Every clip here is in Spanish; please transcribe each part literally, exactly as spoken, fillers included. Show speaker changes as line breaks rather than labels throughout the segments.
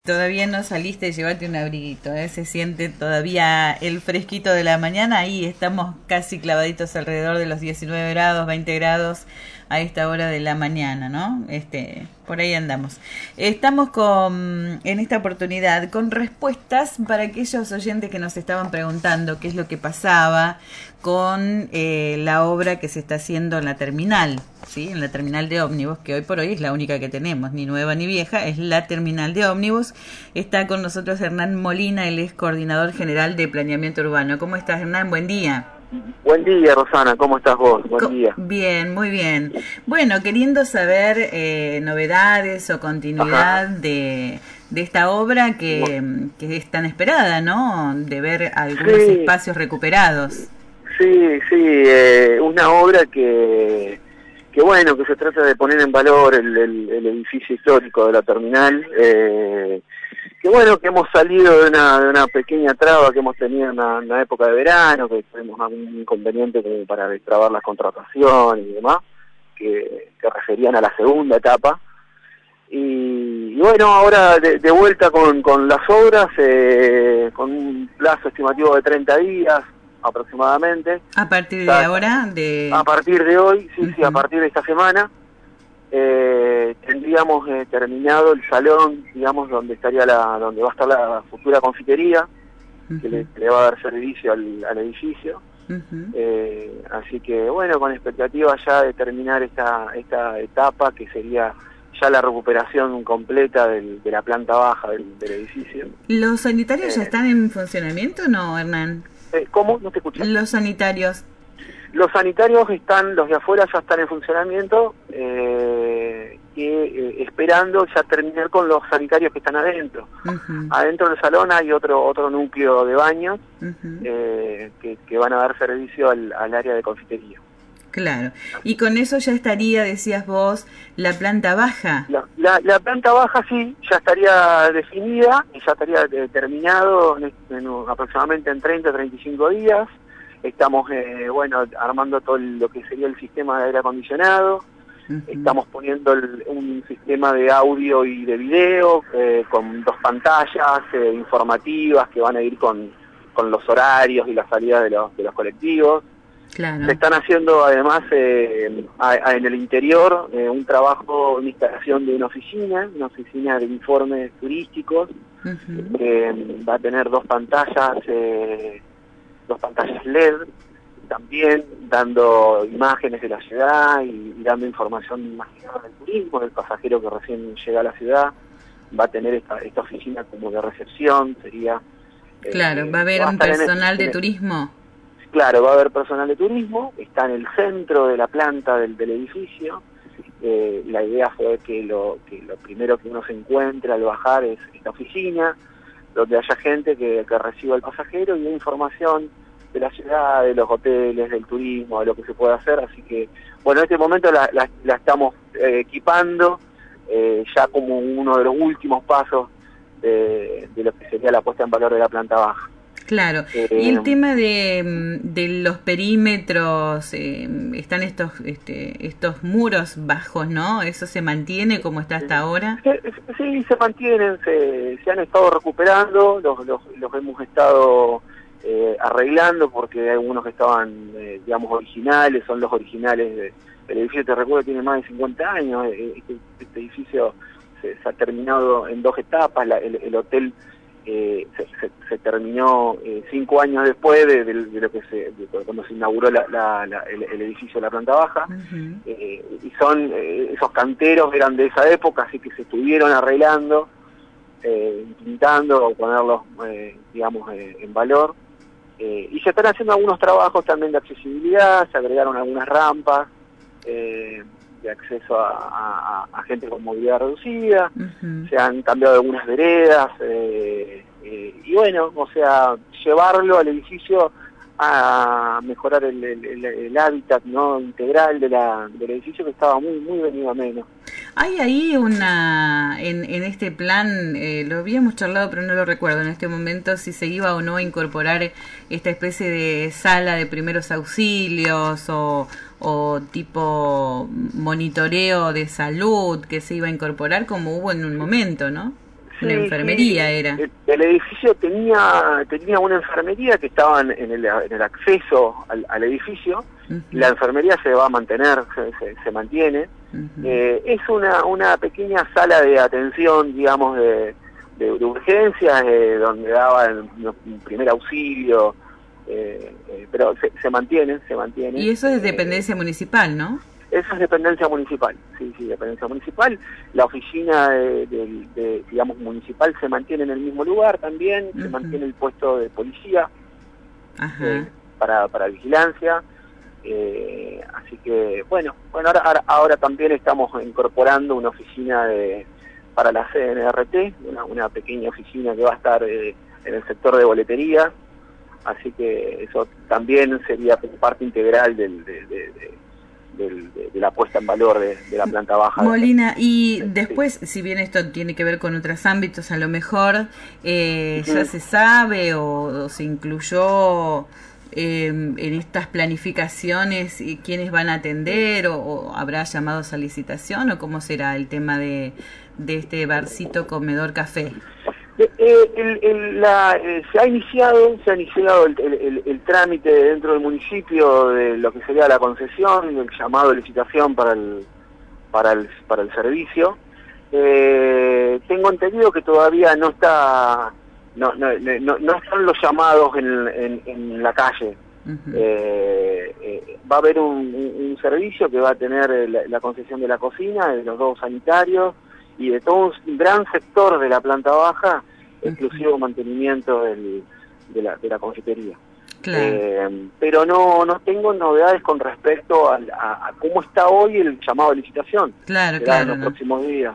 Todavía no saliste, llévate un abriguito, ¿eh? Se siente todavía el fresquito de la mañana, ahí estamos casi clavaditos alrededor de los diecinueve grados, veinte grados a esta hora de la mañana, ¿no? Este, por ahí andamos. Estamos con, en esta oportunidad con respuestas para aquellos oyentes que nos estaban preguntando qué es lo que pasaba con eh, la obra que se está haciendo en la terminal, ¿sí? En la terminal de ómnibus, que hoy por hoy es la única que tenemos, ni nueva ni vieja, es la terminal de ómnibus. Está con nosotros Hernán Molina, él es coordinador general de planeamiento urbano. ¿Cómo estás, Hernán? Buen día.
Buen día, Rosana, ¿cómo estás vos? Buen
Co-
día.
Bien, muy bien. Bueno, queriendo saber eh, novedades o continuidad
Ajá.
de, de esta obra que, que es tan esperada, ¿no? De ver algunos
Sí,
espacios recuperados.
sí, sí, eh, una obra que, que bueno, que se trata de poner en valor el, el, el edificio histórico de la terminal, eh, que bueno, que hemos salido de una, de una pequeña traba que hemos tenido en la, en la época de verano, que tuvimos algún inconveniente como para destrabar las contrataciones y demás, que, que referían a la segunda etapa. Y, y bueno, ahora de, de vuelta con, con las obras, eh, con un plazo estimativo de treinta días aproximadamente.
A partir de
Ta-
ahora,
A
de...
partir de hoy, sí, sí, a
Ujú,
partir de esta semana, eh, tendríamos eh, terminado el salón, digamos, donde estaría la, donde va a estar la futura confitería, que
ujú,
le, que le va a dar servicio al, al edificio.
ujú.
Eh, así que bueno, con expectativa ya de terminar esta, esta etapa, que sería ya la recuperación completa del, de la planta baja del, del edificio.
¿Los sanitarios ya
Eh,
están en funcionamiento o no, Hernán?
eh, ¿Cómo? ¿No te escuché?
Los sanitarios.
Los sanitarios están, los de afuera ya están en funcionamiento, eh, y eh, esperando ya terminar con los sanitarios que están adentro.
Ujú,
Adentro del salón hay otro otro núcleo de baños,
ujú.
eh, que, que van a dar servicio al, al área de confitería.
Claro. Y con eso ya estaría, decías vos, la planta baja.
La, la, la planta baja sí, ya estaría definida, y ya estaría eh, terminado en, en, aproximadamente en treinta a treinta y cinco días. Estamos, eh, bueno, armando todo el- lo que sería el sistema de aire acondicionado.
Ujú.
Estamos poniendo el- un sistema de audio y de video, eh, con dos pantallas eh, informativas que van a ir con, con los horarios y la salida de los, de los colectivos. Se
Claro.
están haciendo además eh, a- a- en el interior eh, un trabajo, una instalación de una oficina, una oficina de informes turísticos,
Ujú.
que va a tener dos pantallas, eh, dos pantallas L E D, también dando imágenes de la ciudad y, y dando información más que nada del turismo, del pasajero que recién llega a la ciudad. Va a tener esta, esta oficina como de recepción, sería...
Claro, va a
eh,
haber
va a
un
estar en, es-
personal de
en es-
turismo.
Claro, va a haber personal de turismo, está en el centro de la planta del, del edificio. Eh, la idea fue que lo, que lo primero que uno se encuentra al bajar es esta oficina, donde haya gente que, que reciba al pasajero y dé información de la ciudad, de los hoteles, del turismo, de lo que se puede hacer. Así que, bueno, en este momento la, la, la estamos eh, equipando, eh, ya como uno de los últimos pasos de, de lo que sería la puesta en valor de la planta baja.
Claro. Y
Eh,
el tema de, mm, de los perímetros, eh, están estos este, estos muros bajos, ¿no? ¿Eso se mantiene como está hasta ahora?
Se- Sí, se mantienen, se, se han estado recuperando, los, los, los hemos estado eh, arreglando, porque hay algunos que estaban, eh, digamos, originales, son los originales de- del edificio. Te recuerdo, tiene más de cincuenta años, eh, este, este edificio se, se ha terminado en dos etapas, la- el, el hotel eh, se, se, se terminó eh, cinco años después de, de- de lo que se, de cuando se inauguró la, la, la, el, el edificio de la planta baja.
Ujú.
Eh, y son eh, esos canteros eran de esa época, así que se estuvieron arreglando, eh, pintando o ponerlos, eh, digamos, eh, en valor. Eh, y se están haciendo algunos trabajos también de accesibilidad, se agregaron algunas rampas eh, de acceso a, a, a gente con movilidad reducida,
Ujú.
se han cambiado algunas veredas, eh, eh, y bueno, o sea, llevarlo al edificio a mejorar el, el, el, el hábitat, no integral de la, del edificio, que estaba muy muy venido a menos.
Hay ahí una, en, en este plan, eh, lo habíamos charlado pero no lo recuerdo en este momento, si se iba o no a incorporar esta especie de sala de primeros auxilios o, o tipo monitoreo de salud que se iba a incorporar como hubo en un momento, ¿no? Una enfermería
sí,
era.
El, el edificio tenía tenía una enfermería que estaba en el, en el acceso al, al edificio. Uh-huh. La enfermería se va a mantener, se, se, se mantiene. Uh-huh. Eh, es una, una pequeña sala de atención, digamos, de, de, de urgencias, eh, donde daban primer auxilio, eh, eh, pero se, se mantiene, se mantiene.
Y eso es dependencia eh, municipal, ¿no?
Eso es dependencia municipal, sí, sí, dependencia municipal. La oficina, de, de, de, digamos, municipal se mantiene en el mismo lugar también, uh-huh. Se mantiene el puesto de policía eh, para, para vigilancia. Eh, así que, bueno, bueno ahora, ahora, ahora también estamos incorporando una oficina de, para la C N R T, una, una pequeña oficina que va a estar eh, en el sector de boletería. Así que eso también sería parte integral del... De, de, de, De, de, de la puesta en valor de, de la planta baja.
Molina, y después, sí. Si bien esto tiene que ver con otros ámbitos, a lo mejor eh, sí. ya se sabe o, o se incluyó eh, en estas planificaciones quiénes van a atender o, o habrá llamados a licitación o cómo será el tema de, de este barcito comedor café.
Eh, el, el, la, eh, se ha iniciado se ha iniciado el, el, el, el trámite dentro del municipio de lo que sería la concesión, el llamado de licitación para el para el para el servicio. Eh, tengo entendido que todavía no está no no no, no están los llamados en, en, en la calle. Uh-huh. eh, eh, va a haber un, un, un servicio que va a tener la, la concesión de la cocina, de los dos sanitarios y de todo un gran sector de la planta baja, exclusivo mantenimiento del, de, la, de la confitería.
Claro.
Eh, pero no no tengo novedades con respecto a, a, a cómo está hoy el llamado de licitación.
Claro,
Será
claro.
En los
no.
próximos días.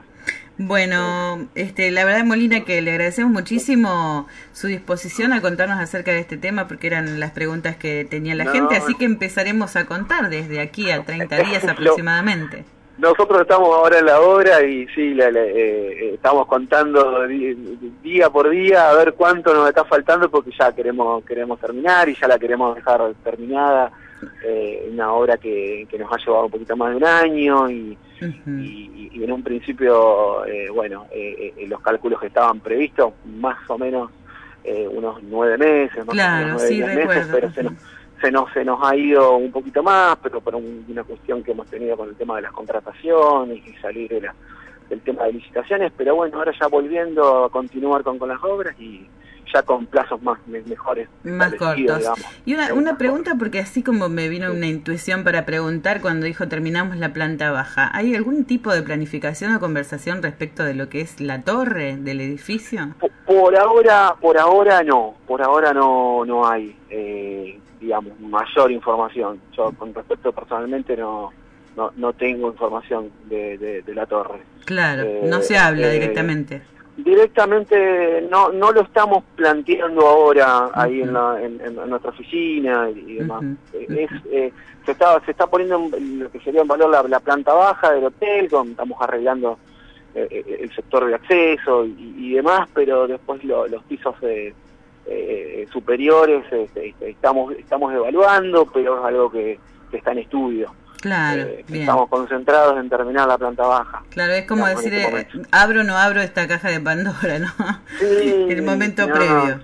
Bueno, este, la verdad, Molina, que le agradecemos muchísimo su disposición a contarnos acerca de este tema, porque eran las preguntas que tenía la no, gente, así que empezaremos a contar desde aquí a treinta días aproximadamente.
Nosotros estamos ahora en la obra y sí, la, la, eh, estamos contando día por día a ver cuánto nos está faltando, porque ya queremos queremos terminar y ya la queremos dejar terminada. Eh, una obra que, que nos ha llevado un poquito más de un año y, uh-huh. y, y en un principio, eh, bueno, eh, eh, los cálculos que estaban previstos, más o menos eh, unos nueve meses, más
claro,
o menos nueve
sí,
meses,
recuerdo.
pero se nos, se nos se nos ha ido un poquito más, pero por un, una cuestión que hemos tenido con el tema de las contrataciones y salir de la, del tema de licitaciones, pero bueno, ahora ya volviendo a continuar con, con las obras y ya con plazos más mejores,
más cortos. Digamos. Y una, una pregunta, porque así como me vino sí. una intuición para preguntar cuando dijo terminamos la planta baja, ¿hay algún tipo de planificación o conversación respecto de lo que es la torre del edificio?
Por, por ahora, por ahora no, por ahora no no hay, eh, digamos, mayor información. Yo con respecto personalmente no no, no tengo información de, de, de la torre.
Claro, eh, no se habla eh, directamente.
Directamente no no lo estamos planteando ahora ahí uh-huh. en, la, en, en nuestra oficina y demás. Uh-huh. Es, eh, se está se está poniendo en lo que sería en valor la, la planta baja del hotel, con, estamos arreglando eh, el sector de acceso y, y demás, pero después lo, los pisos eh, eh, superiores eh, estamos estamos evaluando, pero es algo que, que está en estudio.
Claro,
eh,
bien.
Estamos concentrados en terminar la planta baja.
Claro, es como digamos, decir, este eh, abro o no abro esta caja de Pandora, ¿no?
Sí,
el momento
no,
previo.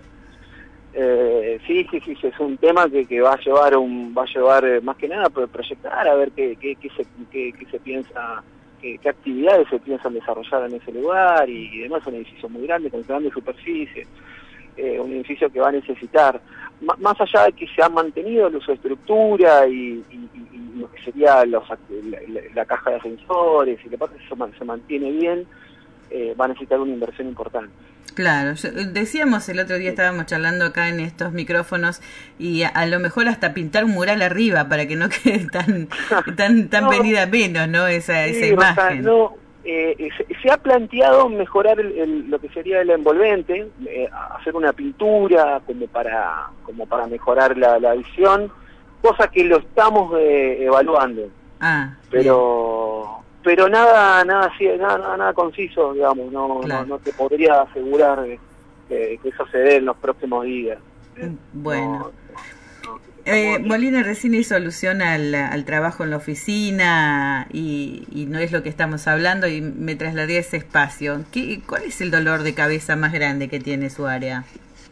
Eh, sí, sí, sí, es un tema que, que va a llevar, un va a llevar eh, más que nada a proyectar, a ver qué, qué, qué, se, qué, qué se piensa, qué, qué actividades se piensan desarrollar en ese lugar y, y demás. Es un edificio muy grande, con grande superficie. Eh, un edificio que va a necesitar, M- más allá de que se ha mantenido el uso de estructura y, y, y lo que sería los, la, la, la caja de ascensores y que aparte se, se mantiene bien, eh, va a necesitar una inversión importante.
Claro, yo, decíamos el otro día, estábamos charlando acá en estos micrófonos y a, a lo mejor hasta pintar un mural arriba para que no quede tan tan tan no, venida menos, ¿no? Esa,
sí,
esa imagen.
No, Eh, se, se ha planteado mejorar el, el, lo que sería el envolvente, eh, hacer una pintura como para como para mejorar la, la visión, cosa que lo estamos eh, evaluando.
Ah,
pero bien. pero nada nada nada nada, nada conciso, digamos, no, claro. no no te podría asegurar que, que eso se dé en los próximos días.
Bueno.
No,
Eh, Molina recién hizo alusión al, al trabajo en la oficina y, y no es lo que estamos hablando y me trasladé a ese espacio. ¿Qué, ¿Cuál es el dolor de cabeza más grande que tiene su área?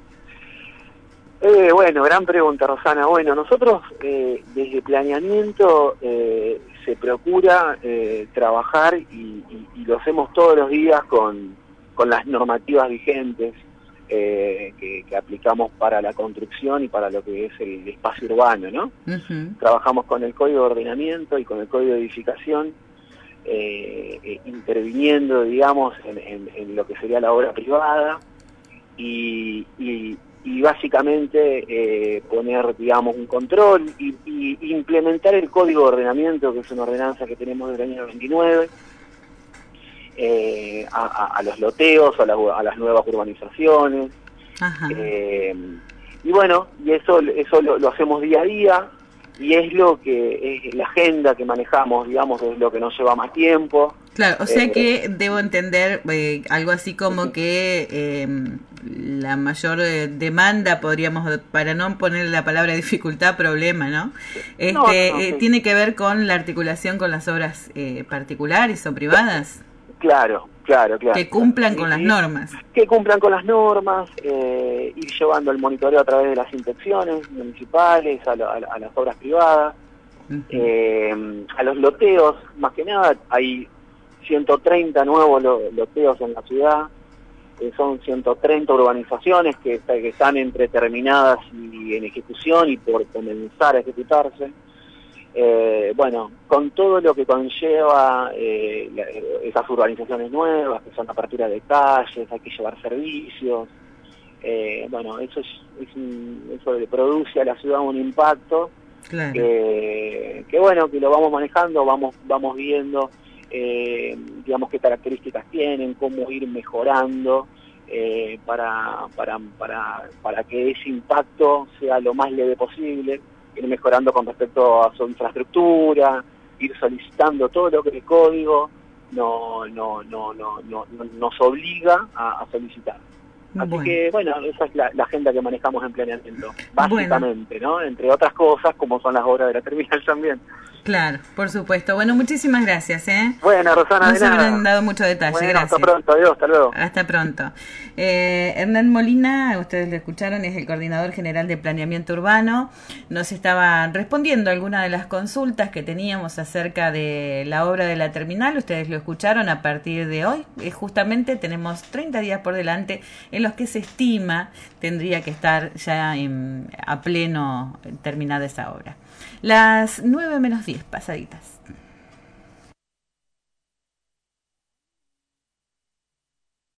Eh, bueno, gran pregunta, Rosana. Bueno, nosotros eh, desde planeamiento eh, se procura eh, trabajar y, y, y lo hacemos todos los días con, con las normativas vigentes eh, que, que aplicamos para la construcción y para lo que es el espacio urbano, ¿no? Uh-huh. Trabajamos con el Código de Ordenamiento y con el Código de Edificación, eh, eh, interviniendo, digamos, en, en, en lo que sería la obra privada y... y y básicamente eh, poner, digamos, un control y, y implementar el Código de Ordenamiento, que es una ordenanza que tenemos del año veintinueve, eh, a, a, a los loteos, a, la, a las nuevas urbanizaciones. Eh, y bueno, y eso, eso lo, lo hacemos día a día, y es lo que es la agenda que manejamos, digamos, es lo que nos lleva más tiempo.
Claro, o sea eh, que debo entender eh, algo así como que eh, la mayor eh, demanda, podríamos, para no poner la palabra dificultad, problema, ¿no? Este, no, no, eh, sí. ¿Tiene que ver con la articulación con las obras eh, particulares o privadas?
Claro, claro, claro.
Que cumplan
claro.
con
Sí,
las normas.
Que cumplan con las normas, eh, ir llevando el monitoreo a través de las inspecciones municipales, a, lo, a, a las obras privadas, uh-huh. eh, a los loteos, más que nada, hay ciento treinta nuevos loteos en la ciudad, eh, son ciento treinta urbanizaciones que, que están entre terminadas y en ejecución y por comenzar a ejecutarse. Eh, bueno, con todo lo que conlleva eh, la, esas urbanizaciones nuevas, que son apertura de calles, hay que llevar servicios, eh, bueno, eso, es, es un, eso le produce a la ciudad un impacto, claro. que, que bueno, que lo vamos manejando, vamos, vamos viendo, eh, digamos, qué características tienen, cómo ir mejorando, eh, para, para, para, para que ese impacto sea lo más leve posible, ir mejorando con respecto a su infraestructura, ir solicitando todo lo que el código no, no, no, no, no, no nos obliga a, a solicitar. Así bueno. que, bueno, esa es la, la agenda que manejamos en planeamiento, básicamente, bueno. ¿no? Entre otras cosas, como son las obras de la terminal también.
Claro, por supuesto. Bueno, muchísimas gracias, ¿eh?
Bueno, Rosana,
no
de
se
nada.
habrán dado mucho detalle,
bueno,
gracias.
Hasta pronto, adiós, hasta luego.
Hasta pronto. Eh, Hernán Molina, ustedes lo escucharon, es el coordinador general de planeamiento urbano. Nos estaba respondiendo algunas de las consultas que teníamos acerca de la obra de la terminal. Ustedes lo escucharon a partir de hoy. Eh, justamente tenemos treinta días por delante en los que se estima tendría que estar ya en, a pleno terminada esa obra. Las nueve menos diez pasaditas.